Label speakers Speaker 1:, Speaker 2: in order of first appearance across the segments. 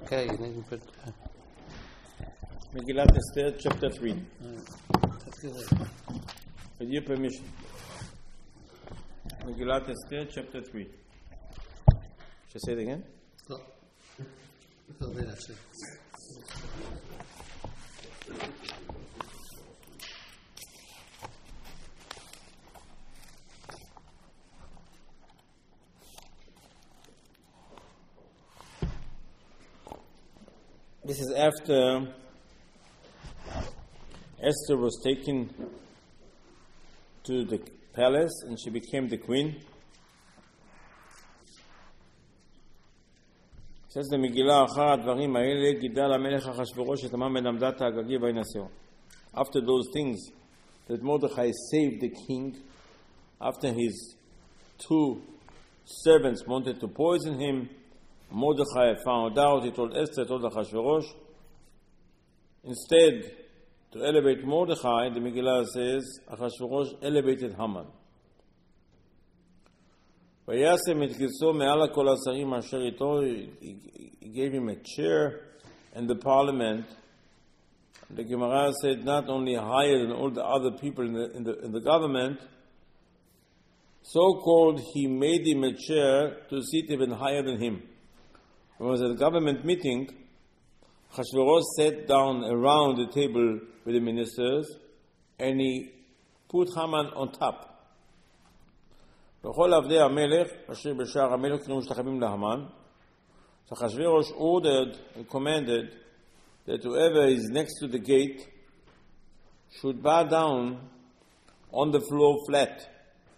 Speaker 1: Okay, you need to put...
Speaker 2: Megillat Esther, chapter 3. With your permission. Megillat Esther, chapter 3. Should I say it again?
Speaker 1: No. No, that's it.
Speaker 2: This is after Esther was taken to the palace and she became the queen. Says the Megillah, אחר הדברים האלה גידל המלך אחשוורוש את המן בן עמדת האגגי וינשאו. After those things that Mordechai saved the king, after his two servants wanted to poison him, Mordechai found out, he told Esther, told Achashverosh. Instead, to elevate Mordechai, the Megillah says, Achashverosh elevated Haman. He gave him a chair in the parliament. The Gemara said not only higher than all the other people in the government, so-called he made him a chair to sit even higher than him. When it was at a government meeting, Achashverosh sat down around the table with the ministers and he put Haman on top. וכל עבדי המלך, אשר בשער המלך קראו משתחווים להמן. So Achashverosh ordered and commanded that whoever is next to the gate should bow down on the floor flat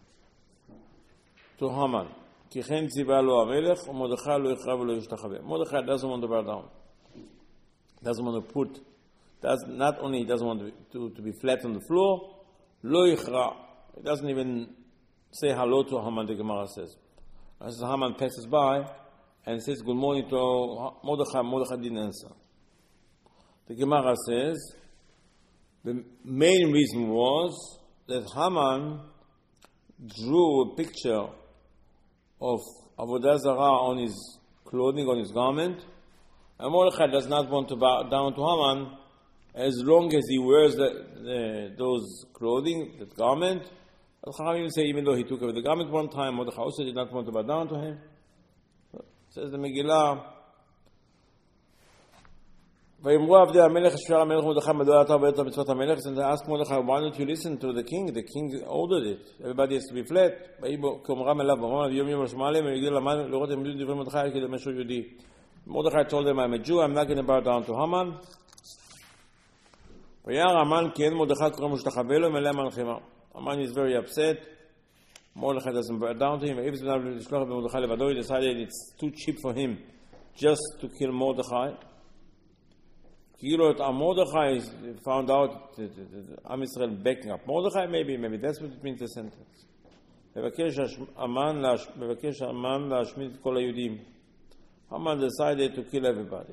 Speaker 2: to Haman. כי כן ציווה לו המלך, ומרדכי לא יקרב ולא ישתחווה. Mordechai doesn't want to bow down. Doesn't want to put, not only he doesn't want to be flat on the floor, lo yichra. He doesn't even say hello to Haman, the Gemara says. As Haman passes by and says good morning to Mordechai, Mordechai didn't answer. The Gemara says the main reason was that Haman drew a picture of Avodah Zarah on his clothing, on his garment, and Mordechai does not want to bow down to Haman as long as he wears those clothing, that garment. Chachamim say even though he took away the garment one time, Mordechai also did not want to bow down to him. Says the Megillah, ויאמרו עבדי המלך אשר המלך מרדכי מדוע אתה עובד את מצוות המלך? And they asked Mordechai, why don't you listen to the king? The king ordered it. Everybody has to be flat. כאומרם אליו, ואומרם יום יום רשמה עליהם, ויגידו למן לראות הם יודעים דברי מרדכי כי למשהו יהודי. Mordechai told them, I'm a Jew, I'm not going to bow down to Haman. וירא המן כי אין מרדכי קורא משתחווה לו מלא מלחימה. Haman is very upset. Mordechai doesn't bow down to him. He decided it's too cheap for him just to kill Mordechai. Mordechai found out that Am Yisrael backing up Mordechai, maybe that's what it means, the sentence. מבקש המן להשמיד את כל היהודים. Haman decided to kill everybody.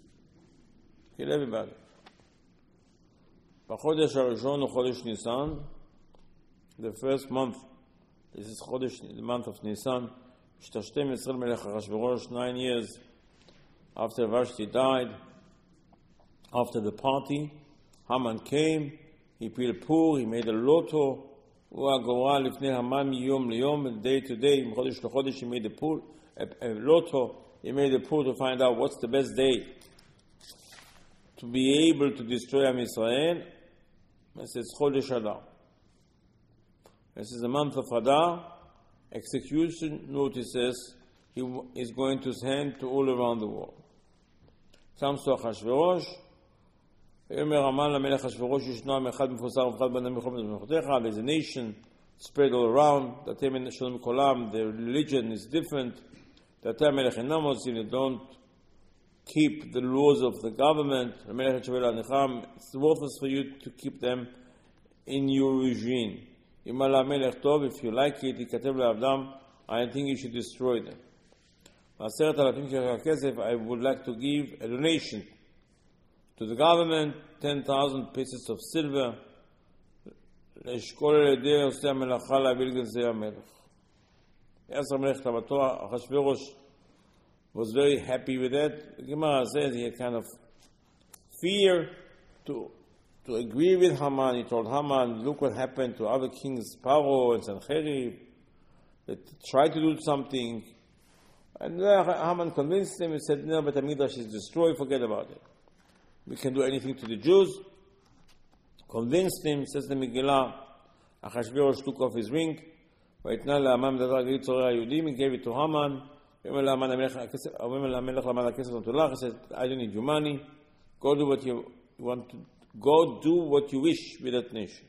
Speaker 2: בחודש הראשון הוא חודש ניסן. The first month, this is the month of Nisan, השתשתם ישראל מלך אחשוורוש, 9 years after Vashti died. After the party, Haman came, he peeled pur, he made a loto, והגורל לפני המן מיום ליום, day to day, מחודש לחודש, he made a loto, he made a pur to find out what's the best day to be able to destroy Am Yisrael. This is Chodesh Adar. This is the month of Adar. Execution notices he is going to send to all around the world. Comes to Achashverosh. ויאמר המן למלך אחשוורוש ישנו עם אחד מפוזר ובחד בני מלחמת במלכותיך. There's a nation spread all around. דתי שונים מכולם. The religion is different. דתי המלך אינם עושים. They don't keep the laws of the government. המלך יתשווה להניחם. It's worthless for you to keep them in your regime. אם על המלך טוב, if you like it, ייכתב לעבדם, I think you should destroy them. 10,000 כסף, I would like to give a donation to the government, 10,000 pieces of silver, לאשכול על ידי עושי המלאכה להביא לגנזי המלך. יעשר המלך תבתו, אחשוורוש was very happy with that. The Gemara says he had kind of fear to agree with Haman. He told Haman, look what happened to other kings, Paro and Sancherib, that tried to do something. And Haman convinced him. He said, no, but Hamikdash is destroyed, forget about it. We can do anything to the Jews. Convinced him, says the Megillah, Achashverosh took off his ring, he gave it to Haman. He said, I don't need your money. Go do what you want to. Go do what you wish with that nation.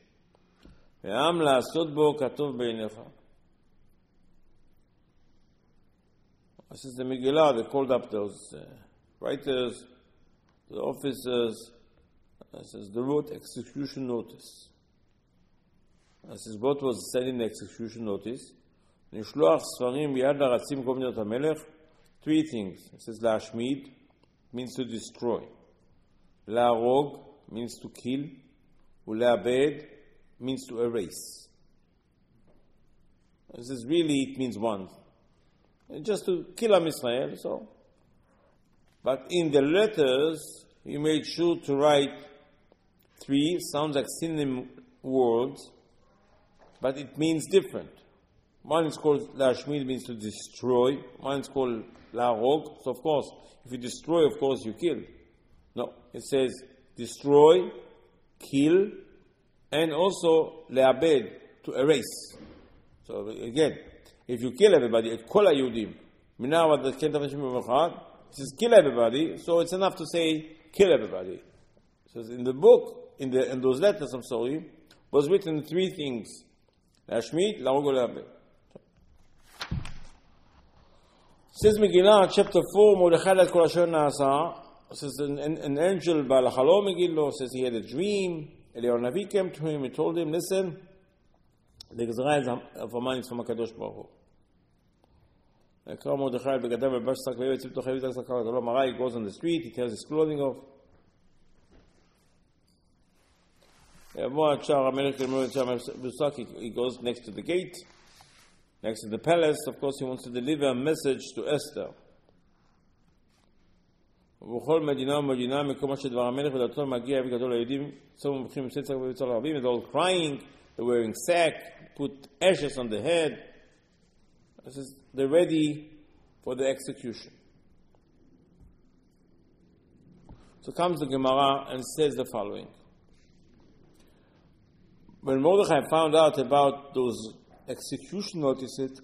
Speaker 2: This is the Megillah. They called up those writers, the officers. This is the wrote execution notice. This is what was said in the execution notice. Nishloach Sfarim Biyad Laratzim Kol Medinot HaMelech. 3 things. It says Lashmid, means to destroy. La'arog means to kill. Ule'abed means to erase. This is really, it means one. Just to kill Am Israel, so. But in the letters, he made sure to write 3, sounds like synonym words, but it means different. One is called Lashmid, means to destroy. One is called La'arog. So of course, if you destroy, of course you kill. No, it says destroy, kill, and also Le'abed, to erase. So again, if you kill everybody, it Kol HaYudim, Minawa the Kent of Hashem B'Machad, it says kill everybody, so it's enough to say kill everybody. So in the book, in those letters, was written 3 things. Lashmid, La'arog, Le'abed. Says Megillah, chapter 4, Mordechai let kol asher na'asa. Says an angel, Baal HaChalom Megillah, says he had a dream. Eliyahu Navi came to him, he told him, listen, the Gezerah of Haman is from HaKadosh Baruch Hu. Mordechai begadav elbash sak ve'ev etzim toch hevit sak karat olam hara. He goes on the street, he tears his clothing off. He goes next to the gate, next to the palace. Of course, he wants to deliver a message to Esther. And they're all crying, they're wearing sack, put ashes on the head. They're ready for the execution. So comes the Gemara and says the following. When Mordechai found out about those execution notices,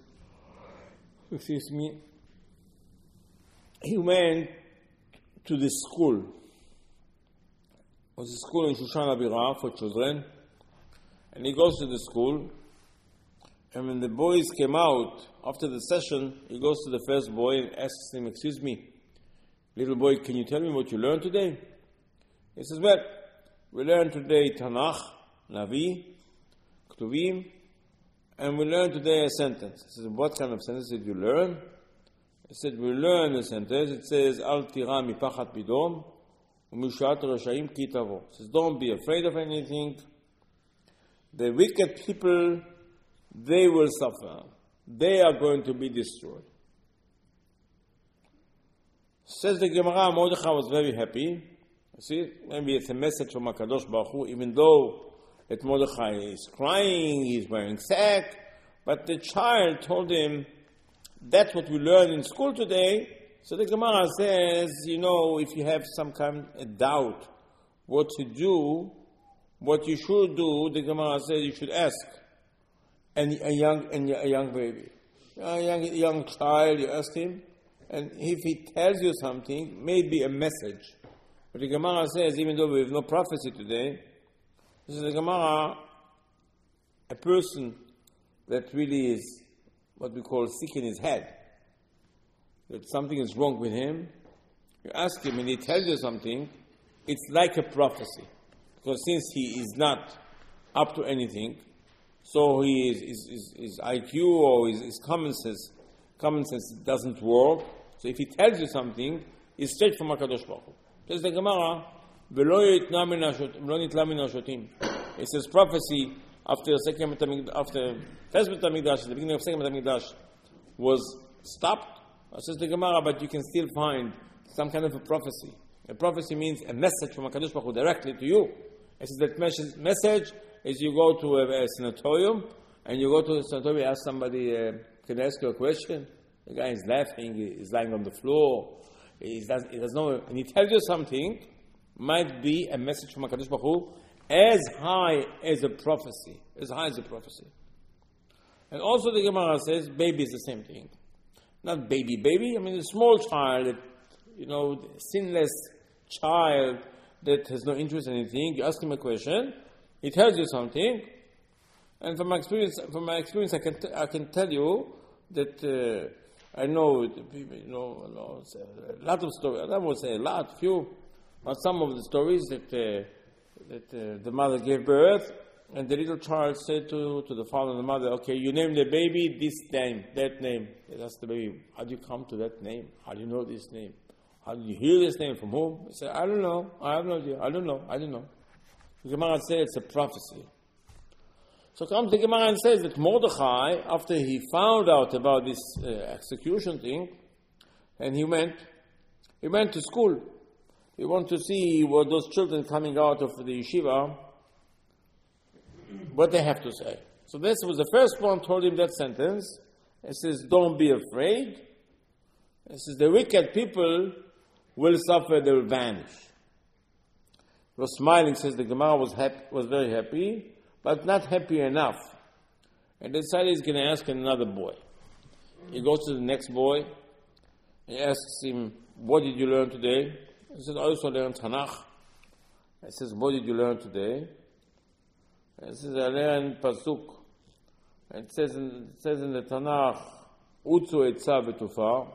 Speaker 2: he went to the school. It was a school in Shushan HaBirah for children. And he goes to the school. And when the boys came out, after the session, he goes to the first boy and asks him, excuse me, little boy, can you tell me what you learned today? He says, well, we learned today Tanakh, Navi, Ktuvim, and we learned today a sentence. He says, what kind of sentence did you learn? He said, we learned a sentence. It says, Al tira mipachat bidom, u'mishat rashaim ki tavo. It says, don't be afraid of anything. The wicked people, they will suffer. They are going to be destroyed. Says the Gemara, Mordechai was very happy. See, maybe it's a message from HaKadosh Baruch Hu, even though that Mordechai is crying, he's wearing sack, but the child told him, that's what we learned in school today. So the Gemara says, if you have some kind of doubt what to do, what you should do, the Gemara says you should ask. And a young baby, a young child, you ask him, and if he tells you something, maybe a message. But the Gemara says, even though we have no prophecy today, this is the Gemara, a person that really is what we call sick in his head, that something is wrong with him, you ask him and he tells you something, it's like a prophecy. Because since he is not up to anything, so his IQ or his common sense doesn't work. So if he tells you something, it's straight from HaKadosh Baruch Hu. Says the Gemara, it says prophecy after first Beit HaMikdash, the beginning of second Beit HaMikdash was stopped. Says the Gemara, but you can still find some kind of a prophecy. A prophecy means a message from HaKadosh Baruch Hu directly to you. It says that message is you go to a sanatorium, and you go to the sanatorium, ask somebody, can I ask you a question? The guy is laughing, he's lying on the floor, he doesn't know, and he tells you something, might be a message from HaKadosh Baruch Hu, as high as a prophecy. As high as a prophecy. And also the Gemara says, baby is the same thing. Not baby, I mean a small child, sinless child that has no interest in anything. You ask him a question, he tells you something, and from my experience, I can tell you that I know a lot of stories. I won't say a lot, few, but some of the stories that the mother gave birth, and the little child said to the father and the mother, okay, you name the baby this name, that name. They asked the baby, how do you come to that name? How do you know this name? How did you hear this name? From whom? He said, I don't know. I have no idea. I don't know. The Gemara said it's a prophecy. So comes the Gemara and says that Mordechai, after he found out about this execution thing, and he went to school. He wanted to see what those children coming out of the yeshiva, what they have to say. So this was the first one told him that sentence. It says, don't be afraid. It says, the wicked people will suffer, they will vanish. He was smiling, says the Gemara was very happy, but not happy enough. And decided he's going to ask another boy. He goes to the next boy. He asks him, what did you learn today? He says, I also learned Tanakh. He says, what did you learn today? He says, I learned Pasuk. It says in the Tanakh, Utzu etza v'tufa.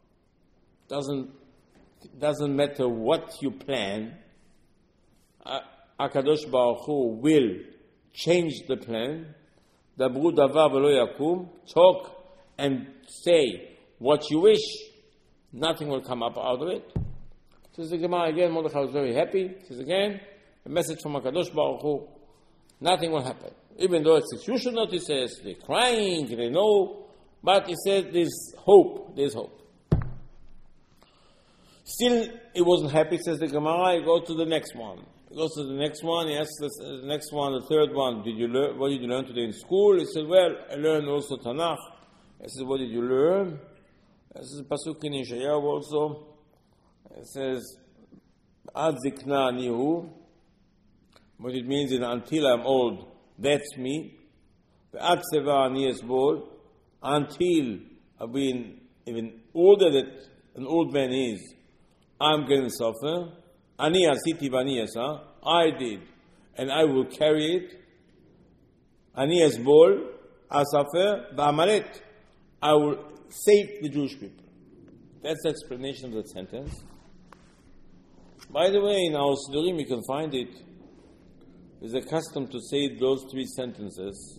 Speaker 2: Doesn't matter what you plan, HaKadosh Baruch Hu will change the plan. Dabru davar v'lo yakum. Talk and say what you wish. Nothing will come up out of it. Says the Gemara again, Mordechai was very happy. Says again, a message from HaKadosh Baruch Hu. Nothing will happen. Even though it's execution notices, they're crying, they know, but he said there's hope. Still, he wasn't happy, says the Gemara. He goes to the next one. He asks the next one, the third one, what did you learn today in school? He said, well, I learned also Tanakh. He says, what did you learn? He says, Pasuk in Yeshayahu also. It says, Ad zikna nihu. What it means is, until I'm old, that's me. Ad seva ani esbol. Until I've been even older than an old man is, I'm going to suffer. Ani asiti v'ani asa. I did, and I will carry it. Ani esbol, asafer v'amaret. I will save the Jewish people. That's the explanation of the sentence. By the way, in our Sidurim you can find it. There's a custom to say those three sentences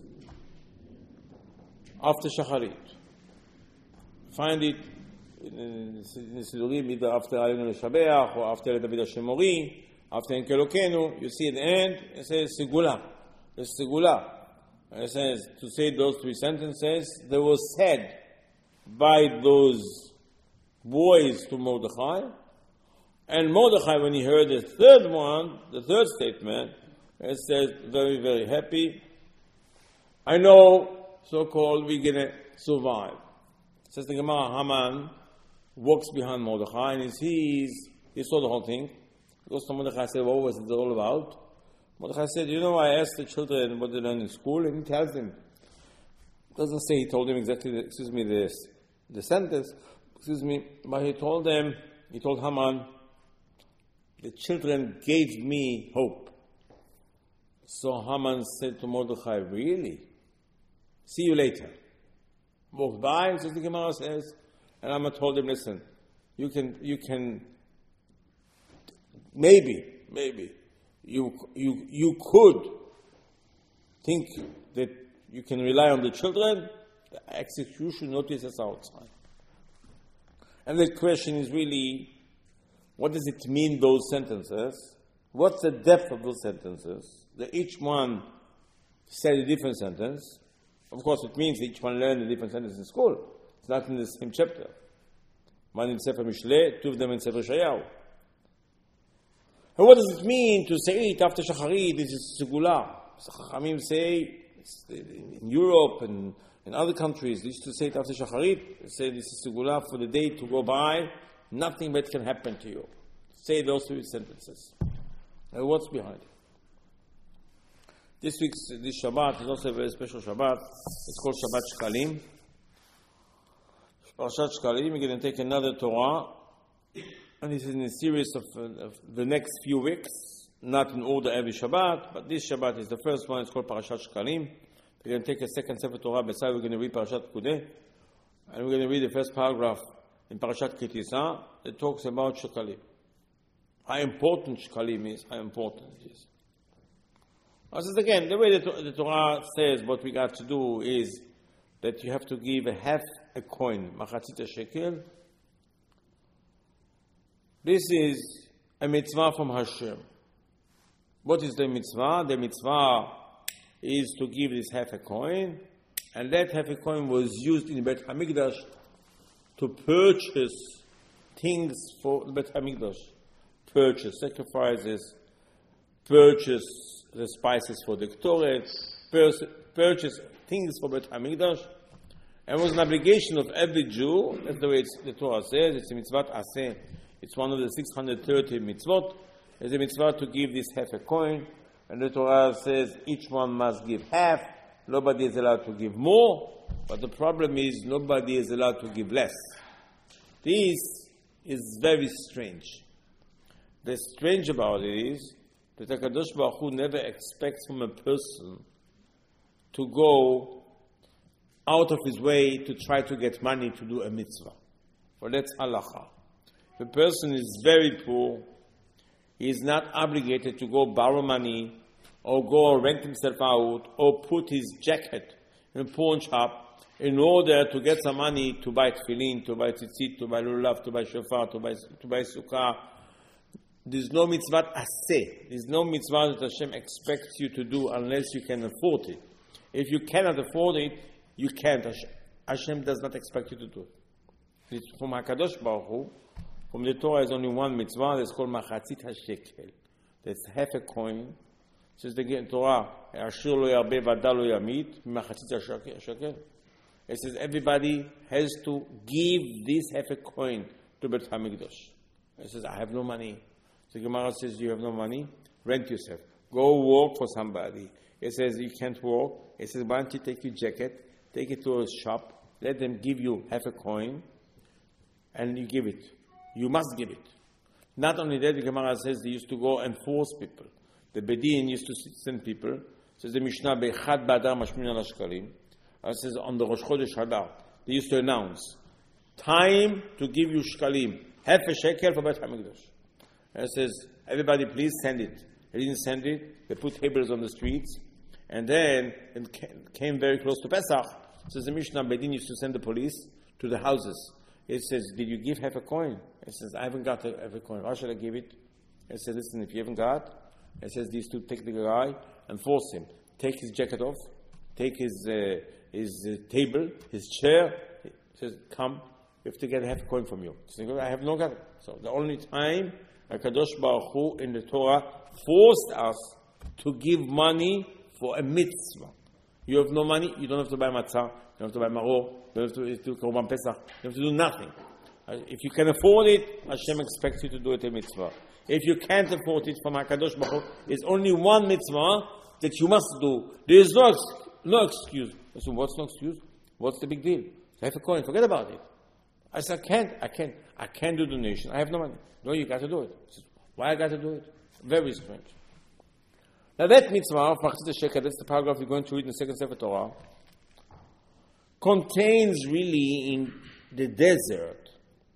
Speaker 2: after Shacharit. Find it in the Sidurim either after Alenu L'Shabeach or after David HaShemori, after Enkelokenu. You see at the end, it says Segula. It's Segula. And it says to say those three sentences, they were said by those boys to Mordechai. And Mordechai, when he heard the third statement, it says, very, very happy. I know, so-called, we're going to survive. It says the Gemara, Haman walks behind Mordechai and he saw the whole thing. He goes to Mordechai and said, what was it all about? Mordechai said, I asked the children what they learned in school, and he tells them. It doesn't say he told them exactly, the sentence, but he told Haman, the children gave me hope. So Haman said to Mordechai, really? See you later. Walked by, and says the Gemara says, and Haman told him, listen, you can maybe you could think that you can rely on the children. The execution notice is outside. And the question is really, what does it mean, those sentences? What's the depth of those sentences? Each one said a different sentence. Of course, it means each one learned a different sentence in school. It's not in the same chapter. One in Sefer Mishle, two of them in Sefer Shayahu. And what does it mean to say it after Shacharit? This is Segula. Chachamim say in Europe and in other countries, they used to say it after Shacharit. They say this is Segula for the day to go by. Nothing bad can happen to you. Say those two sentences. Now, what's behind it? This Shabbat is also a very special Shabbat. It's called Shabbat Shkalim. Parashat Shkalim, we're going to take another Torah, and this is in a series of the next few weeks, not in order every Shabbat, but this Shabbat is the first one. It's called Parashat Shkalim. We're going to take a second Sefer Torah, beside we're going to read Parashat Kudeh, and we're going to read the first paragraph in Parashat Kitisa that talks about Shkalim. How important Shkalim is, how important it is. This is again, the way the Torah says what we got to do is that you have to give a half a coin, machatzit shekel. This is a mitzvah from Hashem. What is the mitzvah? The mitzvah is to give this half a coin, and that half a coin was used in Beit HaMikdash to purchase things for Beit HaMikdash. Purchase sacrifices, purchase the spices for the Ktoret, purchase things for Beit HaMikdash. And it was an obligation of every Jew. That's the way the Torah says. It's a mitzvah aseh. It's one of the 630 mitzvot. It's a mitzvah to give this half a coin. And the Torah says each one must give half. Nobody is allowed to give more. But the problem is nobody is allowed to give less. This is very strange. The strange about it is that HaKadosh Baruch Hu never expects from a person to go out of his way to try to get money to do a mitzvah. For that's halacha. If a person is very poor, he is not obligated to go borrow money or go rent himself out or put his jacket in a pawn shop in order to get some money to buy tefillin, to buy tzitzit, to buy lulav, to buy shofar, to buy sukkah. There's no mitzvah aseh. There's no mitzvah that Hashem expects you to do unless you can afford it. If you cannot afford it, you can't. Hashem does not expect you to do it. It's from HaKadosh Baruch Hu. From the Torah is only one mitzvah that's called Machatzit HaShekel. That's half a coin. It says the Torah, Ashir lo yarbe v'ada lo yamit, Machatzit HaShekel. It says everybody has to give this half a coin to Beit HaMikdash. It says, I have no money. The Gemara says, you have no money? Rent yourself. Go work for somebody. It says, you can't work. It says, why don't you take your jacket, take it to a shop, let them give you half a coin, and you give it. You must give it. Not only that, the Gemara says they used to go and force people. The Bedin used to send people. It says the Mishnah, Bechad Badar Mashmin al Shkalim. It says on the Rosh Chodesh Hadar, they used to announce, time to give you Shkalim, half a shekel for Beit HaMikdash. And it says, everybody please send it. They didn't send it. They put tables on the streets. And then it came very close to Pesach. It says the Mishnah, Bedin used to send the police to the houses. It says, did you give half a coin? It says, I haven't got half a coin. Why should I give it? It says, listen, if you haven't got, it says these two take the guy and force him. Take his jacket off. Take his table, his chair. It says, come. We have to get half a coin from you. He says, I have no got it. So the only time HaKadosh Baruch Hu in the Torah forced us to give money for a mitzvah. You have no money, you don't have to buy matzah, you don't have to buy maror, you don't have to do korban pesach, you have to do nothing. If you can afford it, Hashem expects you to do it a mitzvah. If you can't afford it from HaKadosh Baruch Hu, it's only one mitzvah that you must do. There is no excuse. I said, what's no excuse? What's the big deal? Half a coin, forget about it. I said, I can't do donation. I have no money. No, you got to do it. Said, why I got to do it? Very strange. Now that mitzvah of Machatzit HaShekel, that's the paragraph we're going to read in the second Sefer Torah, contains really in the desert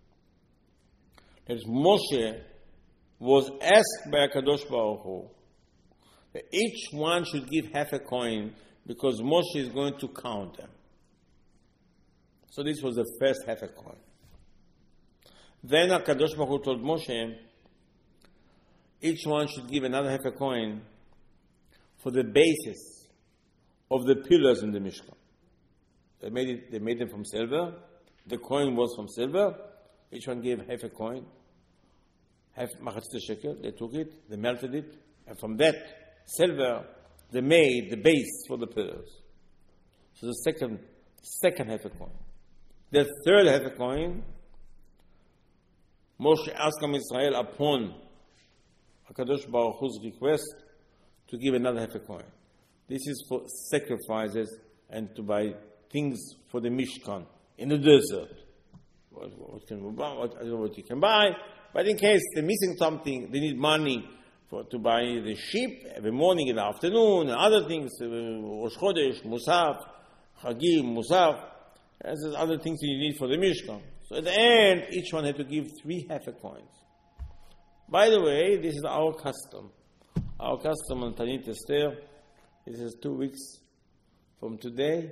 Speaker 2: that Moshe was asked by HaKadosh Baruch Hu that each one should give half a coin because Moshe is going to count them. So this was the first half a coin. Then HaKadosh Baruch Hu told Moshe, each one should give another half a coin for the basis of the pillars in the Mishkan. They made them from silver. The coin was from silver. Each one gave half a coin, half machatzit shekel. They took it, they melted it, and from that silver, they made the base for the pillars. So the second half a coin. The third half a coin, Moshe asked Israel upon HaKadosh Baruch Hu's request to give another half a coin. This is for sacrifices and to buy things for the Mishkan in the desert. What can we buy? I don't know what you can buy, but in case they're missing something, they need money to buy the sheep every morning, in the afternoon, and other things, Rosh Chodesh, Musaf, Chagim, Musaf, as other things you need for the Mishkan. So at the end, each one had to give 3 half a coins. By the way, this is our custom. Our custom on Tanit Esther, this is 2 weeks from today.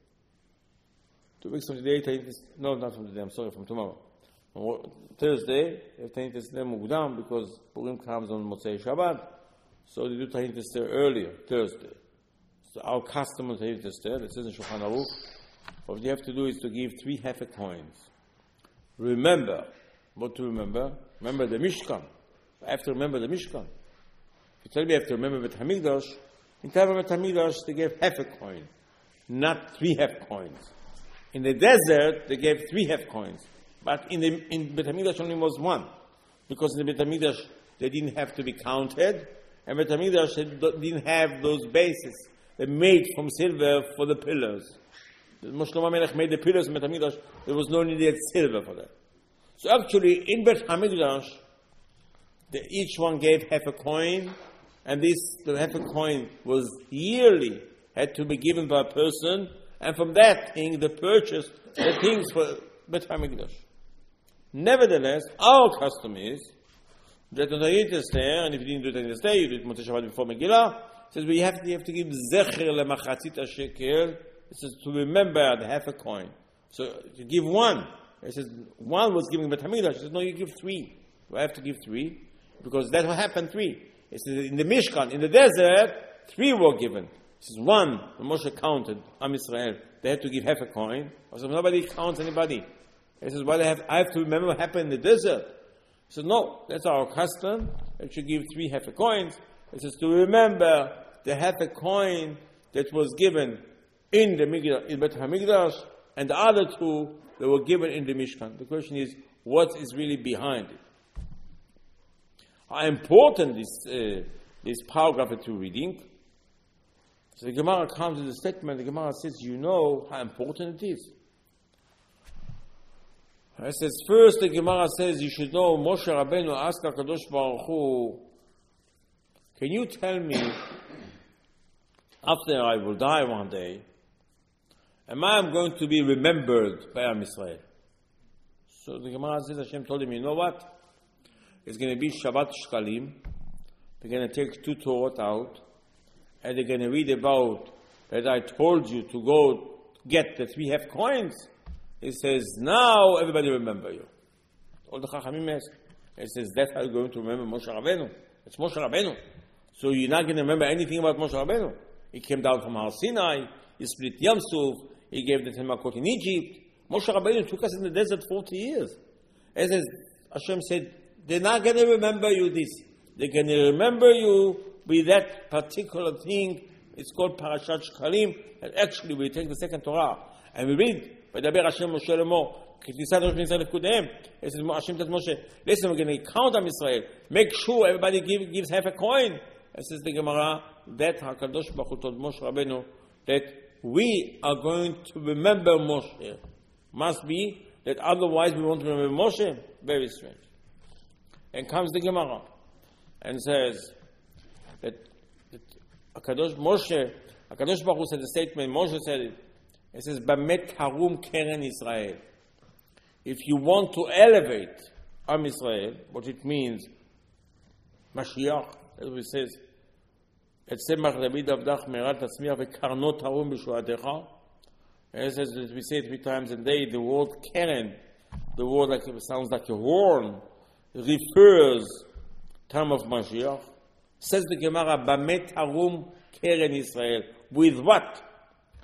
Speaker 2: 2 weeks from today, no, not from today, I'm sorry, from tomorrow. On Thursday, they have Tanit Esther Mugdam because Purim comes on Motzei Shabbat. So they do Tanit Esther earlier, Thursday. So our custom on Tanit Esther, it says in Shulchan Aruch, what you have to do is to give 3 half a coins. Remember, what to remember? Remember the Mishkan. I have to remember the Mishkan. If you tell me I have to remember Beit HaMikdash, in time of Beit HaMikdash, they gave half a coin, not 3 half coins. In the desert, they gave 3 half coins. But in Beit HaMikdash only was 1. Because in the Beit HaMikdash, they didn't have to be counted. And Beit HaMikdash didn't have those bases. They made from silver for the pillars. Moshe Shlomo Melech made the pillars in Beit HaMikdash. There was no needed silver for that. So actually, in Beit HaMikdash, each one gave half a coin, and the half a coin was yearly, had to be given by a person, and from that thing, they purchased the things for Beit HaMikdash. Nevertheless, our custom is that on Tanit Esther, and if you didn't do Tanit Esther, you did Motzei Shabbat before Megillah, it says you have to give zecher lemachatzit shekel. It says to remember the half a coin. So you give 1. It says 1 was given Beit HaMikdash. It says no, you give 3. Do I have to give 3? Because that will happen 3. It says in the Mishkan, in the desert, 3 were given. It says 1, when Moshe counted Am Israel, they had to give half a coin. So nobody counts anybody. It says, well, I have to remember what happened in the desert. He says, no, that's our custom. It should give 3 half a coins. It says to remember the half a coin that was given in the Beit HaMikdash, and the other 2 that were given in the Mishkan. The question is, what is really behind it? How important this paragraph that you're reading. So the Gemara comes with a statement. The Gemara says, you know how important it is. It says, first the Gemara says, you should know, Moshe Rabbeinu asked HaKadosh Baruch Hu, can you tell me, after I will die one day, am I going to be remembered by Am Israel? So the Gemara says, Hashem told him, you know what? It's going to be Shabbat Shkalim. They're going to take 2 Torot out, and they're going to read about that I told you to go get the 3 half coins. It says, now everybody remember you. All the Chachamim ask. It says, that's how you're going to remember Moshe Rabbeinu. It's Moshe Rabbeinu. So you're not going to remember anything about Moshe Rabbeinu. He came down from Har Sinai, he split Yam Suf, he gave the Ten Makot in Egypt. Moshe Rabbeinu took us in the desert 40 years. It says, Hashem said, they're not going to remember you this. They're going to remember you with that particular thing. It's called Parashat Shkalim. And actually, we take the second Torah and we read, וידבר השם משה לאמור, כתפיסת ראש בני ישראל לפקודיהם. It says, Hashem tells Moshe, listen, we're going to count on Israel. Make sure everybody gives half a coin. It says the Gemara, that HaKadosh Baruch Hu told Moshe Rabbeinu, that we are going to remember Moshe. Must be that otherwise we won't remember Moshe. Very strange. And comes the Gemara and says that HaKadosh Baruch Hu said the statement, Moshe said it. It says, Bamet Harum Keren Israel. If you want to elevate Am Israel, what it means, Mashiach, as it says, Et Semach David Avdach Merat Tasmiach Vekarnot Harum B'Shuatecha. And it says that we say it 3 times a day, the word Keren, the word like it sounds like a horn, refers time of Mashiach. Says the Gemara, Bamet Harum Keren Israel. With what?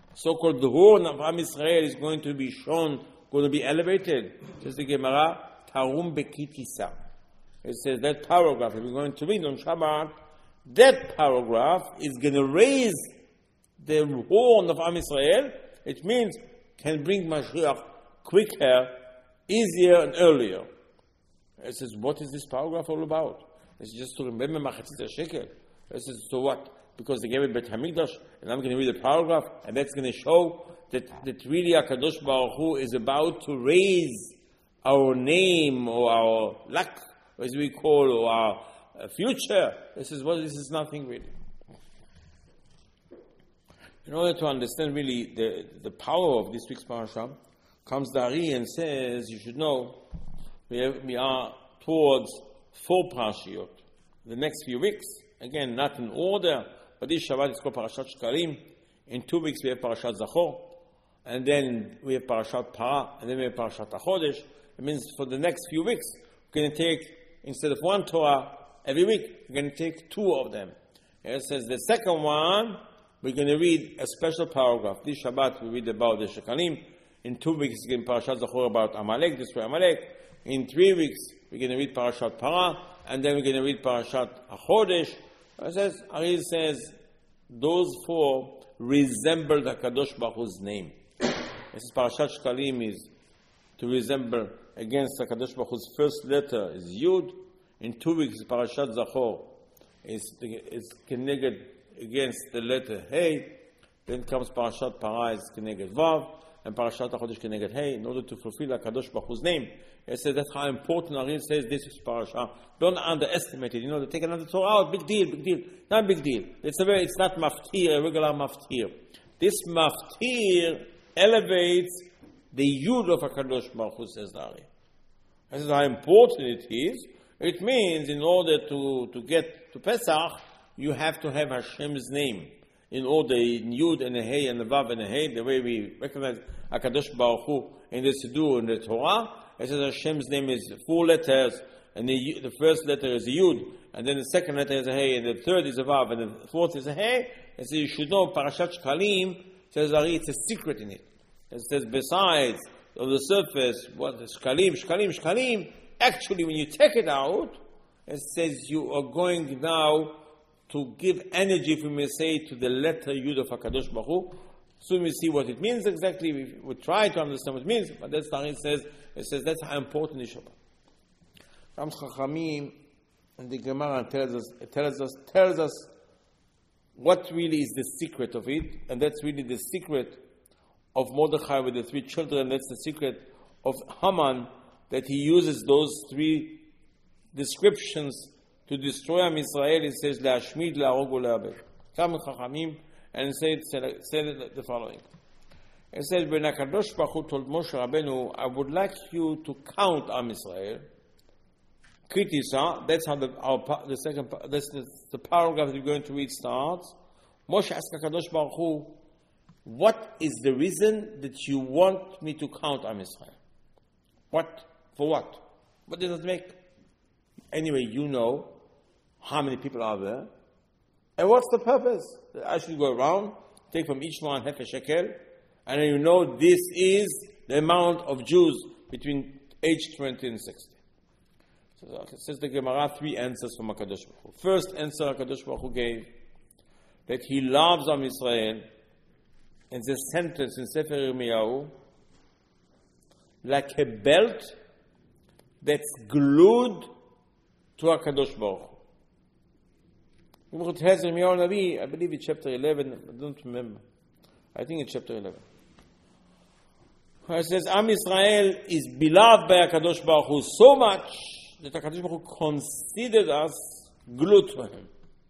Speaker 2: So-called the horn of Am Israel is going to be shown, going to be elevated. Says the Gemara, Tarum Bekitisa. It says that paragraph, if we're going to read on Shabbat, that paragraph is going to raise the horn of Am Yisrael. It means can bring Mashiach quicker, easier, and earlier. It says, what is this paragraph all about? It's just to remember Machatzit Shekel. It says, so what? Because they gave it Bet HaMikdash, and I'm going to read the paragraph, and that's going to show that really HaKadosh Baruch Hu is about to raise our name, or our luck, as we call, or our future. This is nothing really. In order to understand really the power of this week's parasha, comes the Ari and says, you should know, we are towards 4 parashiyot. The next few weeks, again, not in order, but this Shabbat is called Parashat Shkalim. In 2 weeks we have Parashat Zachor, and then we have Parashat Para, and then we have Parashat HaChodesh. It means for the next few weeks, we're going to take, instead of 1 Torah every week, we're going to take 2 of them. It says the second one, we're going to read a special paragraph. This Shabbat we read about the Shekalim. In 2 weeks, we're going to Parashat Zachor about Amalek, destroy Amalek. In 3 weeks, we're going to read Parashat Para, and then we're going to read Parashat HaChodesh. It says, Ariel says, those 4 resemble the Kadosh Baruch Hu's name. This is Parashat Shekalim is to resemble against the Kadosh Baruch Hu's first letter is Yud. In 2 weeks, Parashat Zachor is Keneged against the letter Hey. Then comes Parashat Para is Keneged Vav, and Parashat HaChodesh Keneged Hey, in order to fulfill the Kadosh Baruch Hu's name. It says that's how important Ariel says this is parasha. Don't underestimate it. They take another Torah out, big deal. Not big deal. It's not maftir, a regular maftir. This maftir elevates the Yud of HaKadosh Baruch Hu, says Ariel. This is how important it is. It means in order to get to Pesach, you have to have Hashem's name. In order, in Yud and a Hey and a Vav and a Hey, the way we recognize HaKadosh Baruch Hu in the Siddur and the Torah, it says Hashem's name is 4 letters, and the first letter is a Yud, and then the second letter is a Hey, and the third is a Vav, and the fourth is a Hey. And so you should know Parashat Shkalim, says Ari, it's a secret in it. It says besides on the surface, what is Shkalim, actually when you take it out, it says you are going now to give energy, if we may say, to the letter Yud of HaKadosh Baruch Hu. Soon we see what it means exactly. We try to understand what it means, but that's how it says that's how important it is. Ram Chachamim and the Gemara tells us what really is the secret of it, and that's really the secret of Mordechai with the 3 children. That's the secret of Haman, that he uses those 3 descriptions to destroy Am Yisrael. It says Le'ashmid, Le'arog, Le'abed. Ram Chachamim and said the following. It says, when HaKadosh Baruch Hu told Moshe Rabbeinu, I would like you to count Am Yisrael. Kritisa, that's how the paragraph that we're going to read starts. Moshe asked HaKadosh Baruch Hu, what is the reason that you want me to count Am Yisrael? What? For what? What does it make? Anyway, you know how many people are there. And what's the purpose? I should go around, take from each one half a shekel, and you know this is the amount of Jews between age 20 and 60. So it says the Gemara 3 answers from HaKadosh Baruch Hu. First answer HaKadosh Baruch Hu gave, that he loves Am Yisrael, and the sentence in Sefer Yirmiyahu, like a belt that's glued to HaKadosh Baruch Hu. I believe it's chapter 11, I don't remember. I think it's chapter 11. It says, Am Yisrael is beloved by HaKadosh Baruch Hu so much that HaKadosh Baruch Hu considered us glued to him.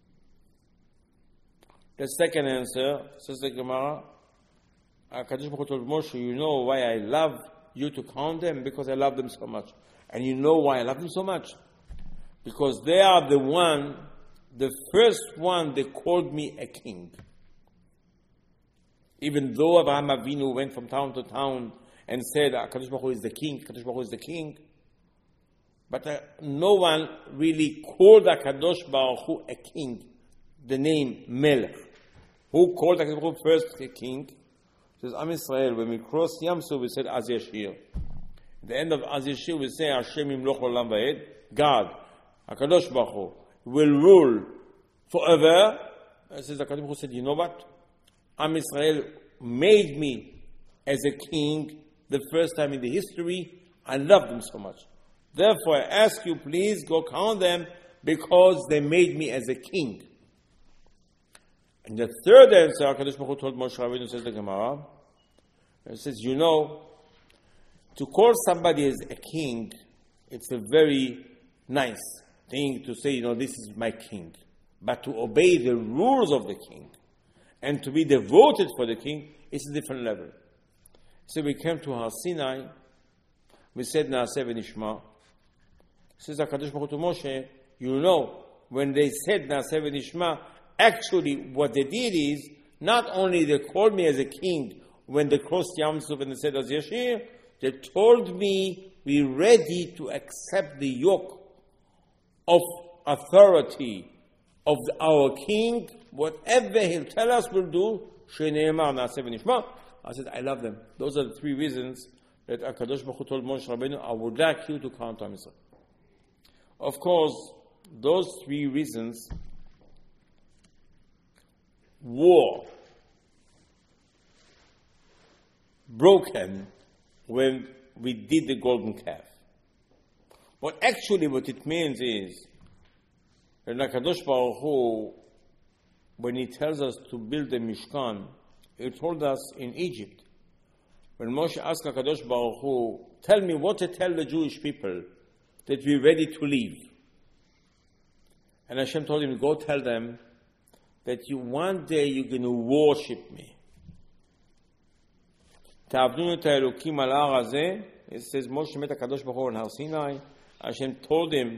Speaker 2: The second answer, says the Gemara, HaKadosh Baruch Hu told Moshe, you know why I love you to count them? Because I love them so much. And you know why I love them so much? Because they are the first one that called me a king. Even though Abraham Avinu went from town to town and said, HaKadosh Baruch Hu is the king, HaKadosh Baruch Hu is the king, but no one really called HaKadosh Baruch Hu a king, the name Melech. Who called HaKadosh Baruch Hu first a king? It says, Am Yisrael, when we crossed Yam Suf, we said, Az Yashir. At the end of Az Yashir, we say, Hashem Yimloch Olam Va'ed, God, HaKadosh Baruch Hu, will rule forever. It says, HaKadosh Baruch Hu said, you know what? Am Israel made me as a king the first time in the history. I love them so much. Therefore, I ask you, please go count them because they made me as a king. And the third answer, HaKadosh Baruch Hu told Moshe Rabbeinu, says the Gemara, it says, you know, to call somebody as a king, it's a very nice thing to say, you know, this is my king. But to obey the rules of the king and to be devoted for the king, it's a different level. So we came to Har Sinai, we said Naaseh v'nishma. Says HaKadosh Baruch Hu to Moshe, you know, when they said Naaseh v'nishma, actually what they did is, not only they called me as a king when they crossed Yam Suf and they said Az Yashir, they told me, be ready to accept the yoke of authority of our king. Whatever he'll tell us we'll do. I said, I love them. Those are the three reasons that HaKadosh Baruch Hu told Moshe Rabbeinu, I would like you to count on Israel. Of course, those three reasons, war, broken when we did the golden calf. But actually what it means is that HaKadosh Baruch Hu, when He tells us to build a Mishkan, He told us in Egypt, when Moshe asked HaKadosh Baruch Hu, tell me what to tell the Jewish people that we're ready to leave. And Hashem told him, go tell them that one day you're going to worship me. It says Moshe met HaKadosh Baruch Hu on Har Sinai. Hashem told him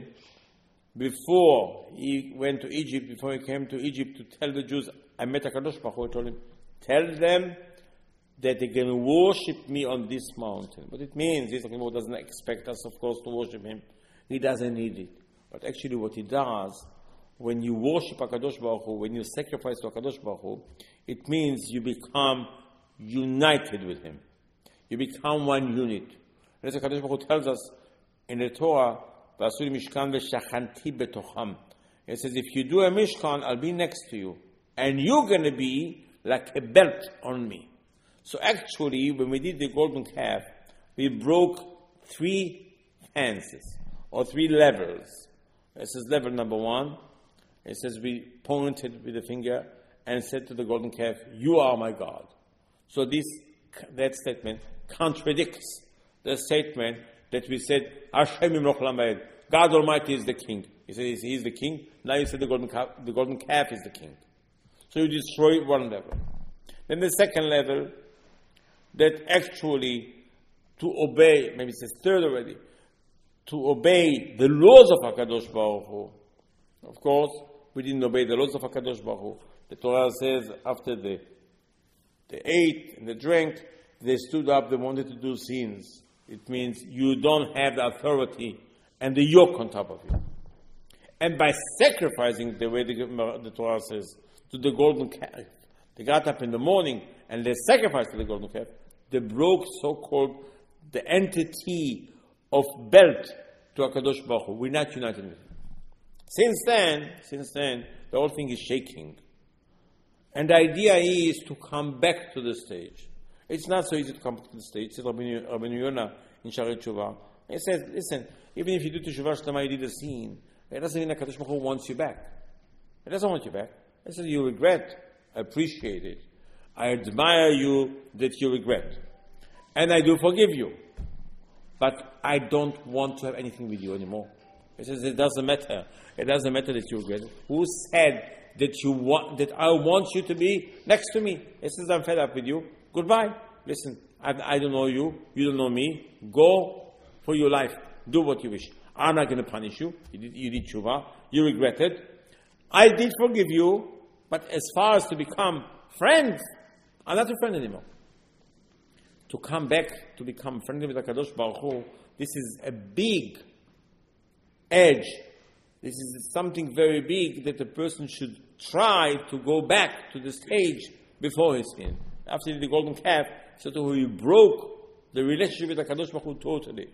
Speaker 2: before he went to Egypt, before he came to Egypt to tell the Jews, I met HaKadosh Baruch Hu. He told him, tell them that they're going to worship me on this mountain. What it means is, HaKadosh doesn't expect us, of course, to worship Him. He doesn't need it. But actually what He does, when you worship HaKadosh Baruch Hu, when you sacrifice to HaKadosh Baruch Hu, it means you become united with Him. You become one unit. And as HaKadosh Baruch Hu tells us in the Torah, V'asuri mishkan v'shachanti betocham. It says, if you do a mishkan, I'll be next to you. And you're going to be like a belt on me. So actually, when we did the golden calf, we broke three fences, or three levels. It says level number one. It says we pointed with the finger and said to the golden calf, you are my God. So that statement contradicts the statement that we said, Hashem Yimloch Olam Va'ed, God Almighty is the king. He said He is the king. Now you said the golden calf is the king. So you destroy one level. Then the second level, that actually to obey, maybe it says third already, to obey the laws of HaKadosh Baruch Hu. Of course, we didn't obey the laws of HaKadosh Baruch Hu. The Torah says after they ate and they drank, they stood up, they wanted to do sins. It means you don't have the authority and the yoke on top of you. And by sacrificing, the way the Torah says, to the golden calf, they got up in the morning and they sacrificed to the golden calf, they broke so-called the entity of belt to HaKadosh Baruch Hu. We're not united with Him. Since then, the whole thing is shaking. And the idea is to come back to the stage. It's not so easy to come back to the stage. It says Rabbeinu Yonah in Shaarei Tshuva. He says, listen, even if you do Teshuvah Shlema, you did a sin, it doesn't mean that HaKadosh Baruch Hu wants you back. It doesn't want you back. It says you regret, appreciate it. I admire you that you regret. And I do forgive you. But I don't want to have anything with you anymore. It says it doesn't matter. It doesn't matter that you regret it. Who said that I want you to be next to me? It says I'm fed up with you. Goodbye. Listen, I don't know you. You don't know me. Go for your life. Do what you wish. I'm not going to punish you. You did tshuva. You regretted. I did forgive you. But as far as to become friends, I'm not a friend anymore. To come back, to become friendly with HaKadosh Baruch Hu, this is a big edge. This is something very big that the person should try to go back to the stage before his sin. After the golden calf, so he broke the relationship with HaKadosh Baruch Hu totally.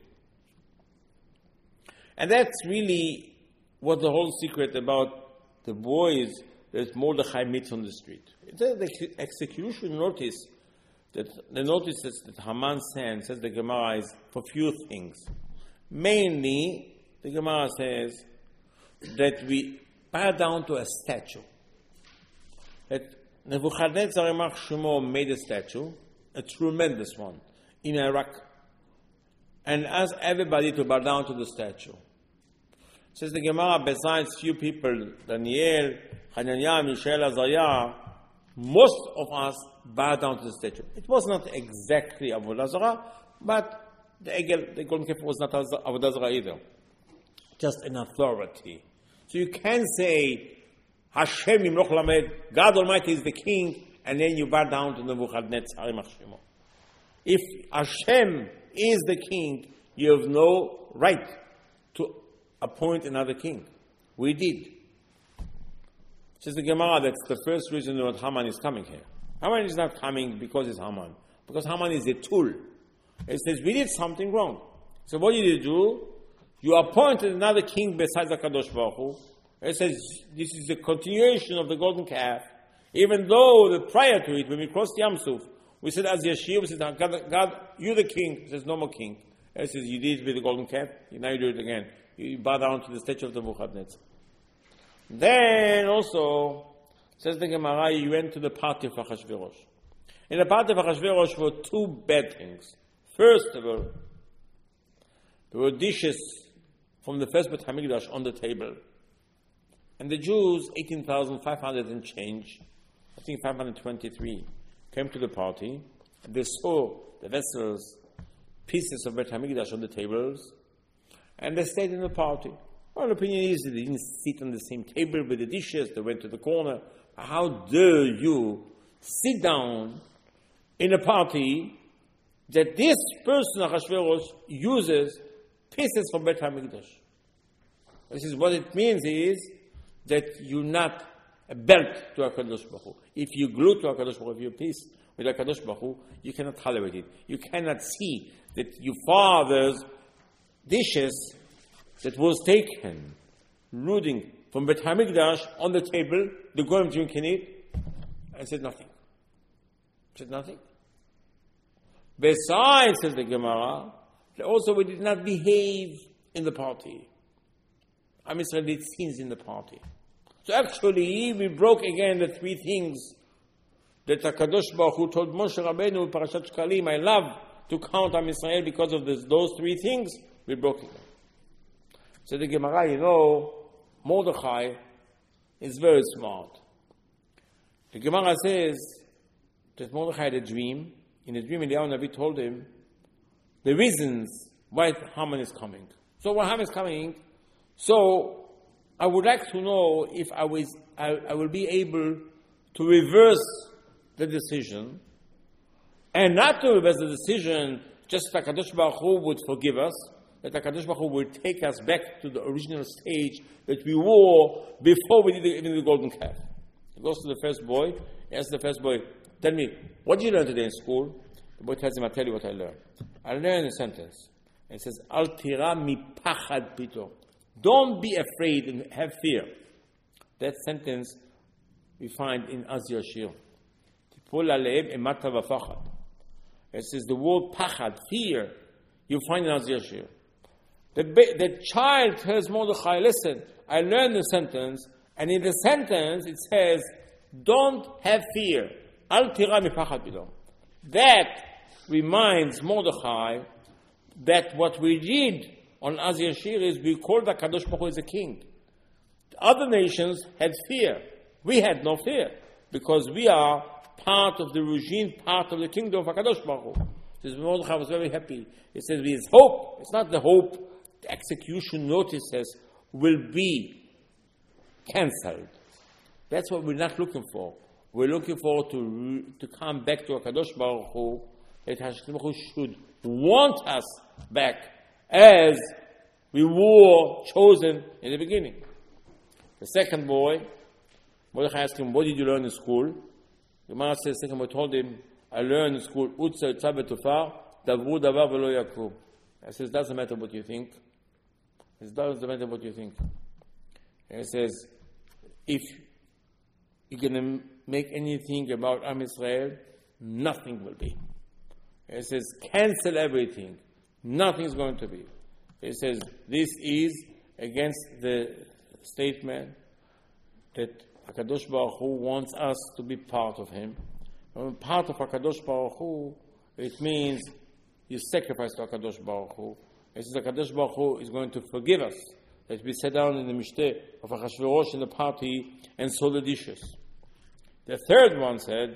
Speaker 2: And that's really what the whole secret about the boys that Mordechai meets on the street. The execution notice that the notices that Haman sends, says the Gemara, is for few things. Mainly, the Gemara says that we bow down to a statue. That Nebuchadnezzar Yimach Shemo made a statue, a tremendous one, in Iraq, and asked everybody to bow down to the statue. Says the Gemara, besides few people, Daniel, Hananiah, Mishael, Azariah, most of us bow down to the statue. It was not exactly Avodah Zarah, but the golden calf was not Avodah Zarah either. Just an authority. So you can say, Hashem Yimloch Lamed, God Almighty is the king, and then you bow down to Nebuchadnezzar Yimach Shemo. If Hashem is the king, you have no right to appoint another king. We did. Says the Gemara, that's the first reason that Haman is coming here. Haman is not coming because it's Haman, because Haman is a tool. It says, we did something wrong. So what did you do? You appointed another king besides HaKadosh Baruch Hu. It says, this is the continuation of the golden calf. Even though prior to it, when we crossed Yam Suf, we said, as Yashir, we said, God, you're the king. It says, no more king. It says, you did it with the golden calf, now you do it again. You bow down to the statue of the Nebuchadnezzar. Then also, says the Gemara, you went to the party of Achashverosh. In the party of Achashverosh were two bad things. First of all, there were dishes from the first Beit HaMikdash on the table. And the Jews, 18,500 and change, I think 523, came to the party, and they saw the vessels, pieces of Beit HaMikdash on the tables, and they stayed in the party. One opinion is that they didn't sit on the same table with the dishes, they went to the corner. How dare you sit down in a party that this person, Achashverosh, uses pieces from Beit HaMikdash? This is what it means is that you're not a belt to HaKadosh Baruch Hu. If you glue to HaKadosh Baruch Hu, if you're a piece with HaKadosh Baruch Hu, you cannot tolerate it. You cannot see that your father's dishes that was taken, looting from Beit HaMikdash on the table, the Goyim drinking it, and said nothing. Said nothing. Besides, says the Gemara, also we did not behave in the party. Am Yisrael did sins in the party. So actually, we broke again the three things that HaKadosh Baruch Hu told Moshe Rabbeinu in Parashat Shkalim, I love to count Am Yisrael because of those three things, we broke it. So the Gemara, Mordechai is very smart. The Gemara says that Mordechai had a dream. In the dream, Eliyahu Navi told him the reasons why Haman is coming. So when Haman is coming, so I would like to know if I will be able to reverse the decision, and not to reverse the decision just that HaKadosh Baruch Hu would forgive us, that HaKadosh Baruch Hu will take us back to the original stage that we were before we did even the golden calf. He goes to the first boy, he asks the first boy, tell me, what did you learn today in school? The boy tells him, I'll tell you what I learned. I learned a sentence. And it says, Al tira mi pachad pito. Don't be afraid and have fear. That sentence we find in Az Yashir. Tipol aleib emata v'fachad. It says the word pachad, fear, you find in Az Yashir. The child tells Mordechai, listen, I learned the sentence, and in the sentence it says, don't have fear. Al tira mi pachad pito. That reminds Mordechai that what we did on Az Yashir is we called HaKadosh Baruch Hu as a king. The other nations had fear. We had no fear because we are part of the regime, part of the kingdom of HaKadosh Baruch Hu. This Mordechai was very happy. He says, with hope, it's not the hope, the execution notices will be cancelled. That's what we're not looking for. We're looking forward to come back to HaKadosh Baruch Hu, that HaKadosh Baruch Hu should want us back as we were chosen in the beginning. The second boy, Mordechai asked him, what did you learn in school? The man says, the second boy told him, I learned in school, Utsa Tzah Betufar, Davru davar velo yakum. It says, doesn't matter what you think. It doesn't matter what you think. And it says, if you're going to make anything about Am Yisrael, nothing will be. It says, cancel everything. Nothing's going to be. It says, this is against the statement that HaKadosh Baruch Hu wants us to be part of Him. When we're part of HaKadosh Baruch Hu, it means you sacrifice to HaKadosh Baruch Hu. It says HaKadosh Baruch Hu is going to forgive us. That we sat down in the mishteh of Achashverosh in the party and saw the dishes. The third one said,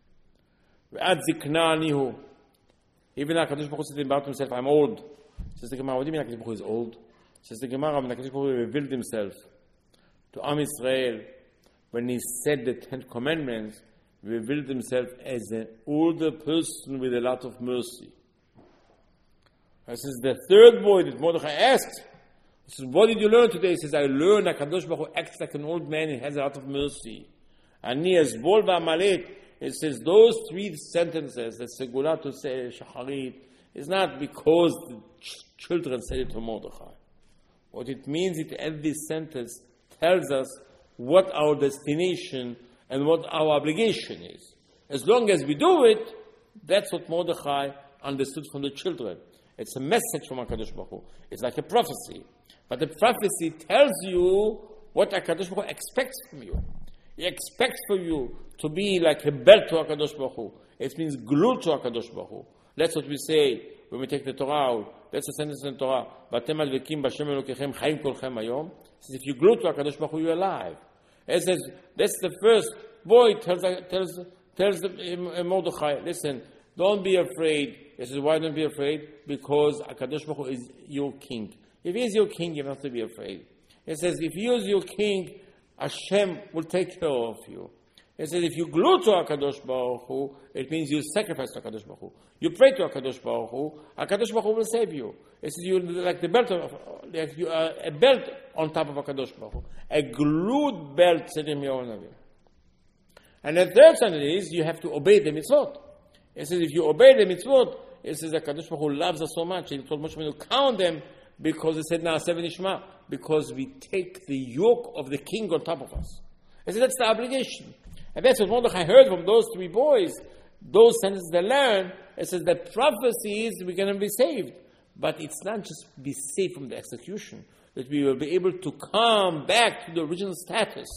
Speaker 2: V'ad zikna anihu. Even HaKadosh Baruch Hu said about himself, I'm old. Says the Gemara, what do you mean HaKadosh Baruch Hu is old? Says the Gemara, when HaKadosh Baruch Hu revealed himself to Am Yisrael, when he said the 10 Commandments, he revealed himself as an older person with a lot of mercy. This is the third boy that Mordechai asked. He says, what did you learn today? He says, I learned that HaKadosh Baruch Hu acts like an old man and has a lot of mercy. Ani Ezbol v'Amalek. It says those 3 sentences, the Segula to say Shacharit, is not because the children said it to Mordechai. What it means, every sentence tells us what our destination and what our obligation is. As long as we do it, that's what Mordechai understood from the children. It's a message from HaKadosh Baruch Hu. It's like a prophecy. But the prophecy tells you what HaKadosh Baruch Hu expects from you. He expects for you to be like a belt to HaKadosh Baruch Hu. It means glued to HaKadosh Baruch Hu. That's what we say when we take the Torah out. That's the sentence in the Torah. Batem advekim b'Hashem Elokechem chaim kolchem hayom. It says if you glue to HaKadosh Baruch Hu, you're alive. It says that's the first boy tells Mordechai, listen, don't be afraid. He says, why don't be afraid? Because HaKadosh Baruch Hu is your king. If he is your king, you don't have to be afraid. It says, if he is your king, Hashem will take care of you. It says, if you glue to HaKadosh Baruch Hu, it means you sacrifice to HaKadosh Baruch Hu. You pray to HaKadosh Baruch Hu, HaKadosh Baruch Hu will save you. It says, you like the belt like you are a belt on top of HaKadosh Baruch Hu. A glued belt, said in Navi. And the third sentence is, you have to obey the mitzvot. It says, if you obey the mitzvot, it says that HaKadosh Baruch Hu loves us so much, he told Moshe to count them, because he said, now, seven Ishma, because we take the yoke of the king on top of us. He said, that's the obligation. And that's what Mordechai heard from those 3 boys. Those sentences they learned, it says that prophecies, we're going to be saved. But it's not just be saved from the execution, that we will be able to come back to the original status.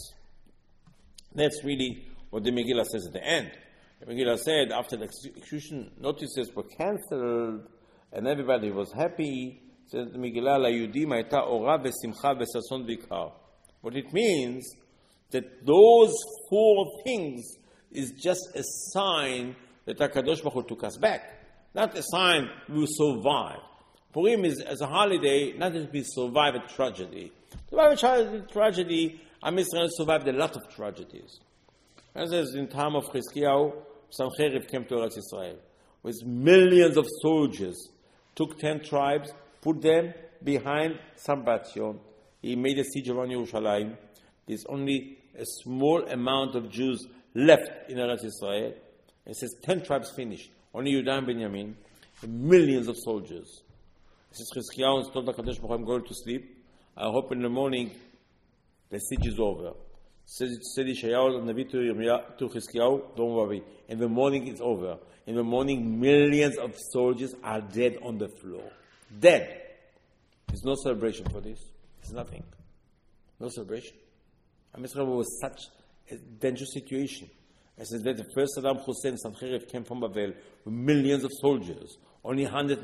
Speaker 2: That's really what the Megillah says at the end. The Megillah said, after the execution notices were cancelled, and everybody was happy, says the Megillah, Layudim hayta ora v'simcha v'sason v'ikar. What it means, that those 4 things is just a sign that HaKadosh Baruch Hu took us back. Not a sign we will survive. Purim is as a holiday, not that we survive a tragedy. Survive a tragedy, Am Yisrael survived a lot of tragedies. As in time of Chizkiyahu, Sancheriv came to Eretz Yisrael with millions of soldiers, took 10 tribes, put them behind Sambatyon. He made a siege around Yerushalayim. There's only a small amount of Jews left in Eretz Yisrael. It says 10 tribes finished. Only Yehuda and Benjamin. Millions of soldiers. It says Chizkiyahu told HaKadosh Baruch Hu, I'm going to sleep. I hope in the morning the siege is over. Said Yeshayahu to Chizkiyahu, don't worry. In the morning it's over. In the morning millions of soldiers are dead on the floor. Dead. There's no celebration for this. There's nothing. No celebration. Am Yisrael was such a dangerous situation. It says that the first Saddam Hussein, Sancheriv, came from Babel with millions of soldiers. Only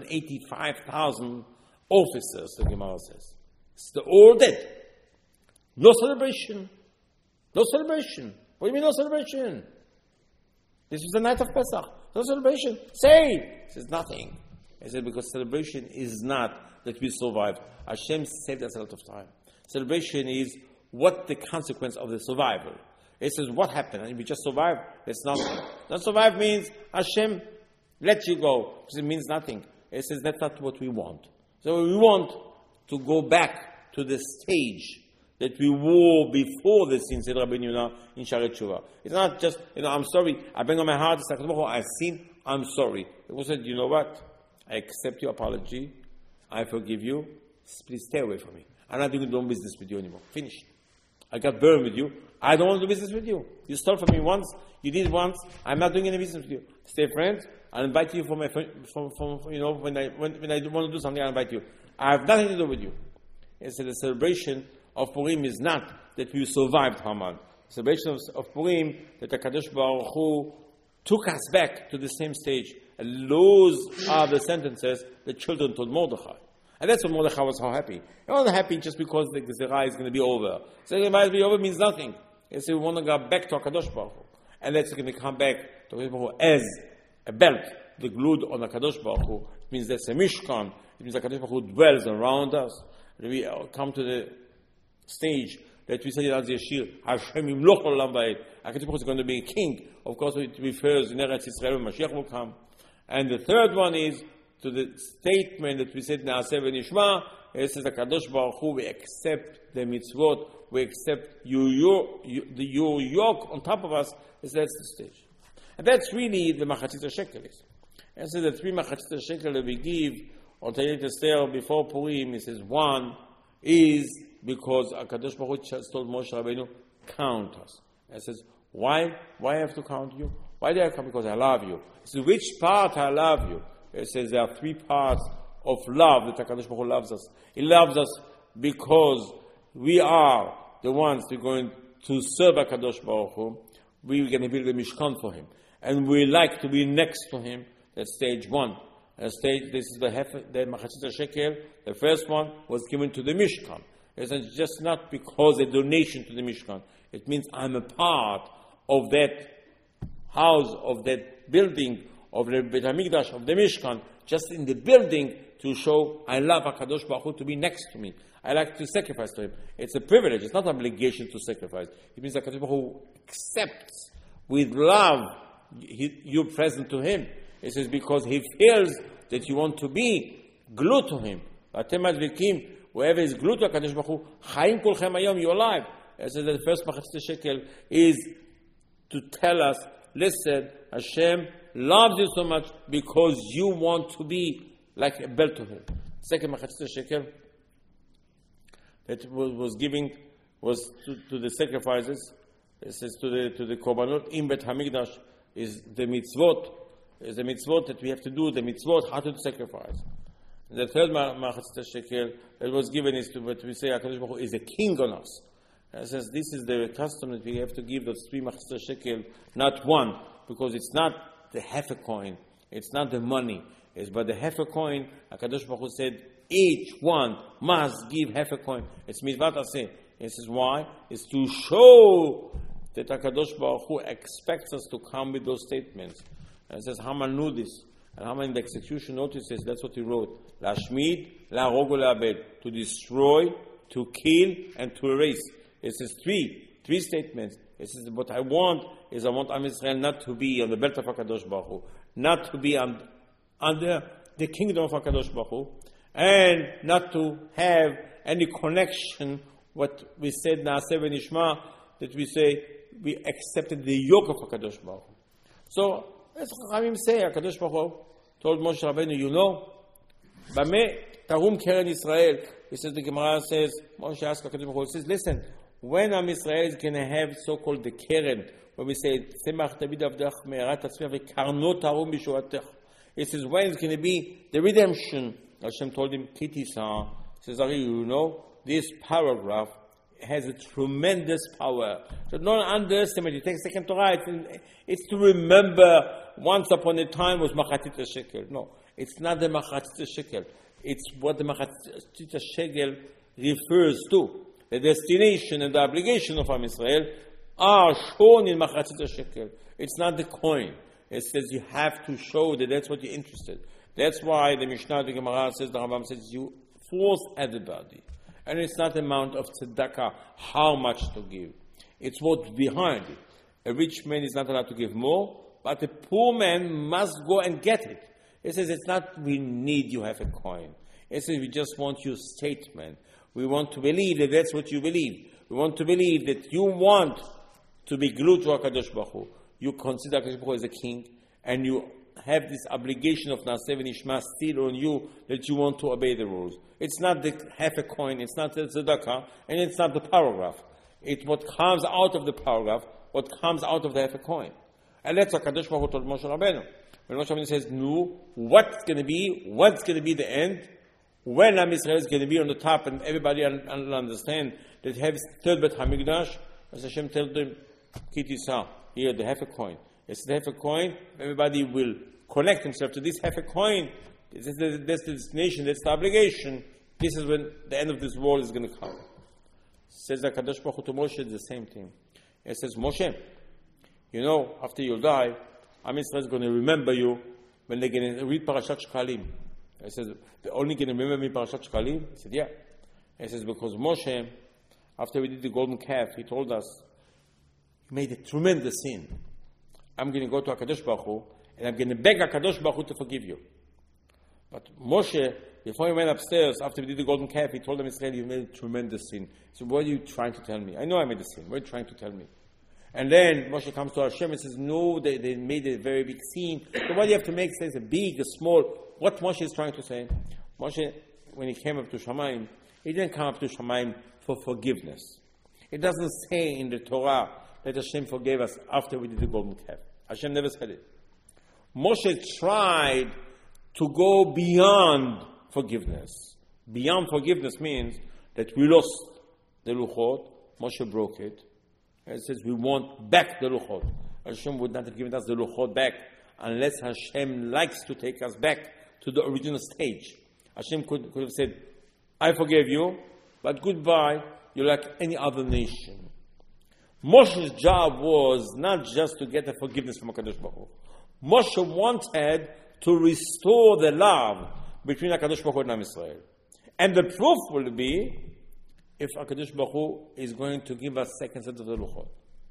Speaker 2: 185,000 officers, the Gemara says. They're all dead. No celebration. No celebration. What do you mean no celebration? This was the night of Pesach. No celebration. Say it. Says nothing. He said because celebration is not that we survived. Hashem saved us a lot of time. Celebration is what the consequence of the survival. It says what happened, and if we just survive, that's nothing. Not survive means Hashem let you go. It means nothing. It says that's not what we want. So we want to go back to the stage that we were before the sin, said Rabbi Yonah in Sharet Tshuva. It's not just, I'm sorry, I bring on my heart, I've sinned, I'm sorry. It was said, you know what? I accept your apology. I forgive you. Please stay away from me. I'm not doing business with you anymore. Finish. I got burned with you. I don't want to do business with you. You stole from me once. You did once. I'm not doing any business with you. Stay friends. I'll invite you when I want to do something. I'll invite you. I have nothing to do with you. So the celebration of Purim is not that we survived Haman. The celebration of Purim that the Kadosh Baruch Hu took us back to the same stage. And those are the sentences the children told Mordechai. And that's what Mordechai was so happy. He wasn't happy just because the Gezerah is going to be over. So the Gezerah is going to be over means nothing. He said we want to go back to HaKadosh Baruch Hu. And that's going to come back to HaKadosh Baruch Hu as a belt, the glued on HaKadosh Baruch Hu. It means that's a Mishkan. It means HaKadosh Baruch Hu dwells around us. We come to the stage that we say in Yeshir, Hashem Yimloch Olam Va'ed. HaKadosh Baruch Hu is going to be a king. Of course, it refers in Eretz Yisrael when Mashiach will come. And the third one is to the statement that we said Naaseh v'Nishma. It says HaKadosh Baruch Hu, we accept the mitzvot, we accept your yoke on top of us. That's the stage. And that's really the Machatzit Shekel is. And so the 3 Machatzit Shekel that we give on Tayit Esther before Purim, it says one is because HaKadosh Baruch Hu told Moshe Rabbeinu, count us. And it says, why I have to count you? Why do I count? Because I love you. It says, which part I love you? It says there are 3 parts of love that HaKadosh Baruch Hu loves us. He loves us because we are the ones who are going to serve HaKadosh Baruch Hu. We're going to build a Mishkan for Him. And we like to be next to Him. That's stage 1. This is the Machatzit Shekel. The first one was given to the Mishkan. It's just not because a donation to the Mishkan. It means I'm a part of that house, of that building, of the Beit HaMikdash, of the Mishkan, just in the building to show I love HaKadosh Baruch Hu to be next to me. I like to sacrifice to Him. It's a privilege. It's not an obligation to sacrifice. It means HaKadosh Baruch Hu accepts with love you present to Him. It says because He feels that you want to be glued to Him. Whoever is glued to HaKadosh Baruch Hu, Chaim Kulchem Hayom, you're alive. It says that the first Machatzit Shekel is to tell us, listen, Hashem loves you so much because you want to be like a belt to Him. Second Machatzit Shekel that was giving was to the sacrifices. It says to the korbanot in Bet Hamikdash is the mitzvot. Is the mitzvot that we have to do. The mitzvot how to sacrifice. The third Machatzit Shekel that was given is to what we say HaKadosh Baruch Hu is a king on us. It says this is the custom that we have to give those 3 Machatzit Shekel, not one, because it's not the half a coin, it's not the money, it's but the half a coin. HaKadosh Baruch Hu said each one must give half a coin. It's mitzvah aseh. It says why? It's to show that HaKadosh Baruch Hu expects us to come with those statements. And it says Haman knew this, and Haman in the execution notice says that's what he wrote: Lashmid, la'arog u'la'abed, to destroy, to kill, and to erase. It says three statements. It says what I want Am Yisrael not to be on the belt of HaKadosh Baruch Hu, not to be under the kingdom of HaKadosh Baruch Hu, and not to have any connection. What we said Naaseh v'Nishma, that we say we accepted the yoke of HaKadosh Baruch Hu. So as Chachamim say, HaKadosh Baruch Hu told Moshe Rabbeinu, you know, Bameh tarum keren Yisrael. He says, the Gemara says, Moshe asked HaKadosh Baruch Hu, he says, listen, when Am Yisrael is going to have so-called the keren, when we say, Tzemach David Avdech me'erat atzmech v'karno tarum b'shuatech. It says, when it's going to be the redemption. Hashem told him, Kitisa. He says, Ari, you know, this paragraph has a tremendous power. So don't underestimate it. Take second Torah. It's to remember once upon a time was Machatzit Shekel. No, it's not the Machatzit Shekel. It's what the Machatzit Shekel refers to. The destination and the obligation of Am Yisrael are shown in Machatzit Shekel. It's not the coin. It says you have to show that that's what you're interested. That's why the Mishnah, the Gemara says, the Rambam says, you force everybody. And it's not the amount of tzedakah, how much to give. It's what's behind it. A rich man is not allowed to give more, but a poor man must go and get it. It says it's not we need you have a coin. It says we just want your statement. We want to believe that that's what you believe. We want to believe that you want to be glued to HaKadosh Baruch Hu. You consider HaKadosh Baruch Hu as a king, and you have this obligation of Naaseh V'Nishma still on you that you want to obey the rules. It's not the half a coin, it's not the tzedakah, and it's not the paragraph. It's what comes out of the paragraph, what comes out of the half a coin. And that's what Kadosh Baruch Hu told Moshe Rabbeinu. When Moshe Rabbeinu says, no, what's going to be the end, when Am Yisrael is going to be on the top and everybody will understand that have third Bet HaMikdash, as Hashem tells them, Kitisa, here they have a coin. It's the half a coin, everybody will connect himself to this half a coin. That's the destination, that's the obligation. This is when the end of this world is going to come. Says the Kadosh Baruch Hu to Moshe, it's the same thing. It says, Moshe, you know, after you die, Am Yisrael is going to remember you when they're going to read Parashat Shkalim. He says, they're only going to remember me Parashat Shkalim? He said, yeah. He says, because Moshe, after we did the golden calf, he told us, he made a tremendous sin. I'm going to go to HaKadosh Baruch Hu, and I'm going to beg HaKadosh Baruch Hu to forgive you. But Moshe, before he went upstairs, after we did the golden calf, he told them, Israel, you made a tremendous sin. So what are you trying to tell me? I know I made a sin. What are you trying to tell me? And then Moshe comes to Hashem and says, no, they made a very big sin. So what do you have to make? Says a big, a small. What Moshe is trying to say? Moshe, when he came up to Shamayim, he didn't come up to Shamayim for forgiveness. It doesn't say in the Torah that Hashem forgave us after we did the golden calf. Hashem never said it. Moshe tried to go beyond forgiveness. Beyond forgiveness means that we lost the Luchot. Moshe broke it. And it says we want back the Luchot. Hashem would not have given us the Luchot back unless Hashem likes to take us back to the original stage. Hashem could have said, I forgave you, but goodbye, you're like any other nation. Moshe's job was not just to get a forgiveness from HaKadosh Baruch Hu. Moshe wanted to restore the love between HaKadosh Baruch Hu and Am Yisrael. And the proof will be if HaKadosh Baruch Hu is going to give us second set of the Luchot.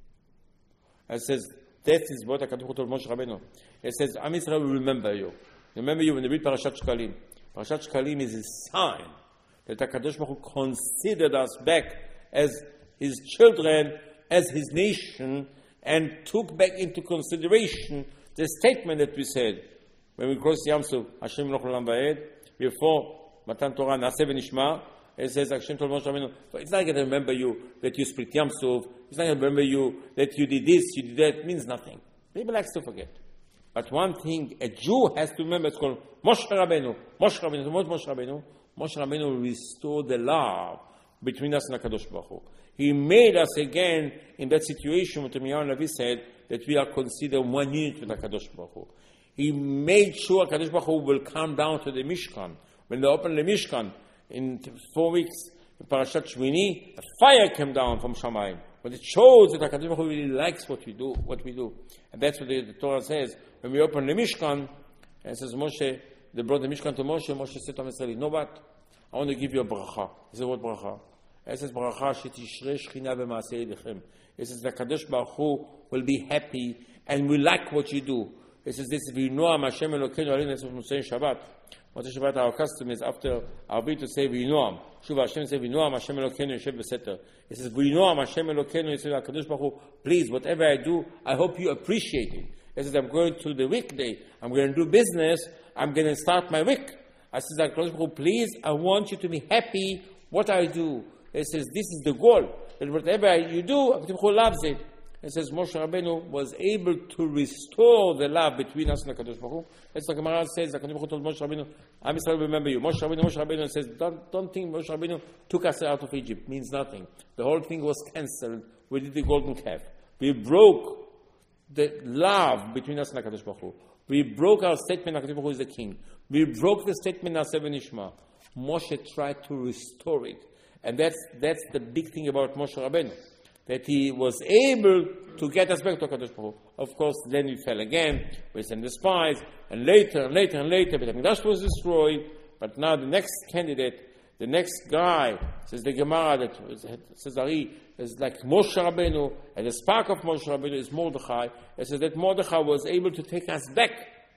Speaker 2: It says, that is what HaKadosh Baruch Hu told Moshe Rabbeinu. It says, Am Yisrael will remember you. Remember you when you read Parashat Shkalim. Parashat Shkalim is a sign that HaKadosh Baruch Hu considered us back as His children, as His nation, and took back into consideration the statement that we said when we crossed Yam Suf, Hashem Loch Olam Va'ed, before Matan Torah, Naaseh V'Nishma. It says, Hashem told Moshe Rabbeinu, it's not going to remember you that you split Yam Suf. It's not going to remember you that you did this, you did that. It means nothing. People like to forget. But one thing a Jew has to remember, it's called Moshe Rabbeinu. Moshe Rabbeinu. What Moshe Rabbeinu? Moshe Rabbeinu restored the love between us and HaKadosh Baruch Hu. He made us again in that situation what Yirmiyahu Navi said, that we are considered one unit with HaKadosh Baruch Hu. He made sure HaKadosh Baruch Hu will come down to the Mishkan. When they opened the Mishkan, in 4 weeks, in Parashat Shmini, a fire came down from Shamayim. But it shows that HaKadosh Baruch Hu really likes what we do. And that's what the Torah says. When we open the Mishkan, and it says Moshe, they brought the Mishkan to Moshe. Moshe said to Am, you know what? I want to give you a bracha. He said, what bracha? It says, bracha shetishre shechina b'maaseh yedechem. It says, the Kadosh Baruch Hu will be happy and will like what you do. It says, this is v'yinoam Hashem Elokeinu alin as we say Shabbat. Motzei Shabbat, our custom is after our bit to say v'yinoam. Shuv Hashem says, v'yinoam Hashem Elokeinu yoshev b'seter. It says, v'yinoam Hashem Elokeinu. It says, Kadosh Baruch Hu, please, whatever I do, I hope you appreciate it. It says, I'm going to the weekday. I'm going to do business. I'm going to start my week. I says, Kadosh Baruch Hu, please, I want you to be happy what I do. It says, this is the goal. That whatever you do, HaKadosh Baruch Hu loves it. It says, Moshe Rabbeinu was able to restore the love between us and HaKadosh Baruch Hu. That's like Gemara says, HaKadosh Baruch Hu told Moshe Rabbeinu, Am Yisrael remember you. Moshe Rabbeinu says, don't think Moshe Rabbeinu took us out of Egypt. It means nothing. The whole thing was cancelled. We did the golden calf. We broke the love between us and HaKadosh Baruch Hu. We broke our statement, HaKadosh Baruch Hu is the king. We broke the statement, Naaseh V'Nishma. Moshe tried to restore it. And that's the big thing about Moshe Rabbeinu, that he was able to get us back to HaKadosh Baruch Hu. Of course, then we fell again. We sent the spies, and later, Beit HaMikdash was destroyed. But now the next candidate, the next guy, says the Gemara, that says Ari, is like Moshe Rabbeinu, and the spark of Moshe Rabbeinu is Mordechai. It says that Mordechai was able to take us back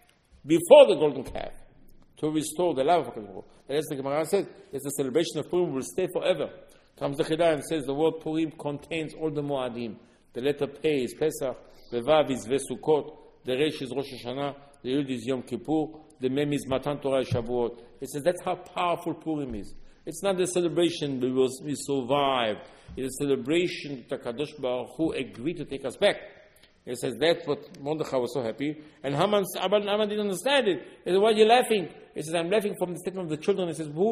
Speaker 2: before the golden calf to restore the love of HaKadosh Baruch Hu. As the Gemara said, it's the celebration of Purim will stay forever. Comes the Chidai and says the word Purim contains all the Moadim. The letter Pei is Pesach, the Vav is Vesukot, the Resh is Rosh Hashanah, the Yud is Yom Kippur, the Mem is Matan Torah Shavuot. It says that's how powerful Purim is. It's not the celebration we survive. It's a celebration that Kadosh Baruch Hu agreed to take us back. It says that's what Mordechai was so happy. And Haman didn't understand it. He said, why are you laughing? He says, I'm laughing from the statement of the children. He says, who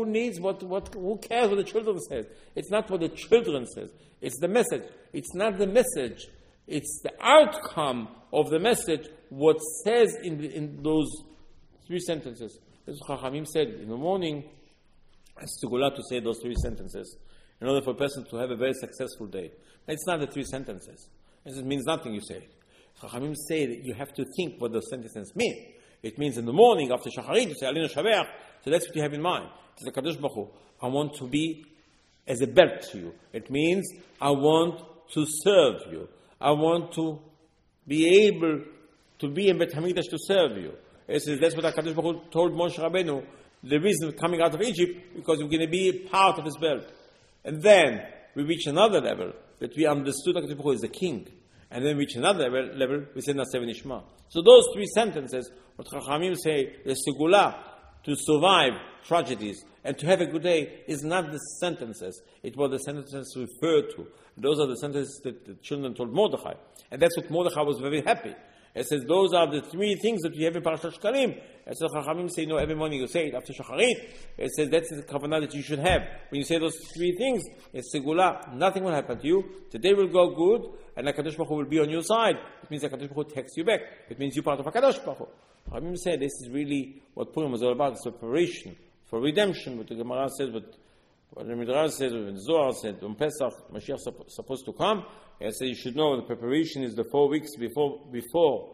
Speaker 2: cares what the children says? It's not what the children says. It's the message. It's not the message. It's the outcome of the message, what says in those 3 sentences. As Chachamim said in the morning, it's segula to say those 3 sentences in order for a person to have a very successful day. It's not the 3 sentences. It means nothing you say. Chachamim say that you have to think what those sentences mean. It means in the morning after Shacharit, you say Alinu Shaveach. So that's what you have in mind. It says Kadosh Baruch Hu, I want to be as a belt to you. It means I want to serve you. I want to be able to be in Bet HaMikdash to serve you. It says that's what Kadosh Baruch Hu told Moshe Rabbeinu. The reason coming out of Egypt, because we're going to be part of his belt. And then we reach another level that we understood HaKadosh Baruch Hu is the king. And then we reach another level, we say Nasev Nishma. So those 3 sentences, what Chachamim say, the segula to survive tragedies and to have a good day is not the sentences. It was the sentences referred to. Those are the sentences that the children told Mordechai. And that's what Mordechai was very happy. It says those are the 3 things that we have in Parashat Shkalim. And so Chachamim say, no, every morning you say it after Shacharit. It says that's the kavanah that you should have. When you say those 3 things, it's segula, nothing will happen to you. Today will go good, and HaKadosh Baruch Hu will be on your side. It means HaKadosh Baruch Hu takes you back. It means you're part of HaKadosh Baruch Hu. Chachamim say this is really what Purim was all about. It's preparation for redemption. What the Gemara says, what the Midrash says, what the Zohar said, on Pesach, Mashiach is supposed to come. And so you should know the preparation is the 4 weeks before,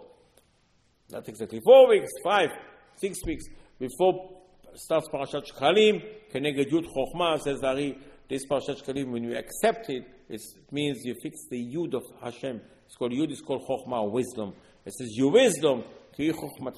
Speaker 2: not exactly 4 weeks, 5, 6 weeks, before starts Parashat Shkalim, Keneged Yud Chochmah, says Ari, this Parashat Shkalim, when you accept it, it means you fix the Yud of Hashem. It's called Yud, it's called Chochmah, wisdom. It says your wisdom, it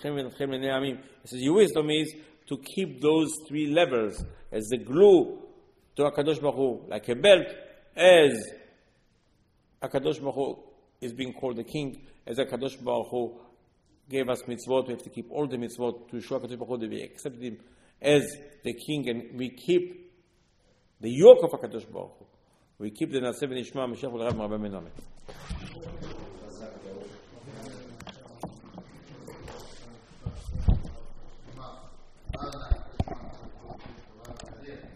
Speaker 2: says your wisdom is to keep those 3 levels as the glue to HaKadosh Baruch Hu, like a belt, as HaKadosh Baruch Hu is being called the king, as HaKadosh Baruch Hu gave us mitzvot. We have to keep all the mitzvot to show HaKadosh Baruch Hu that we accept him as the king, and we keep the yoke of HaKadosh Baruch Hu. We keep the Nasev Nishma, Mashiach L'Rav Marabah Amen.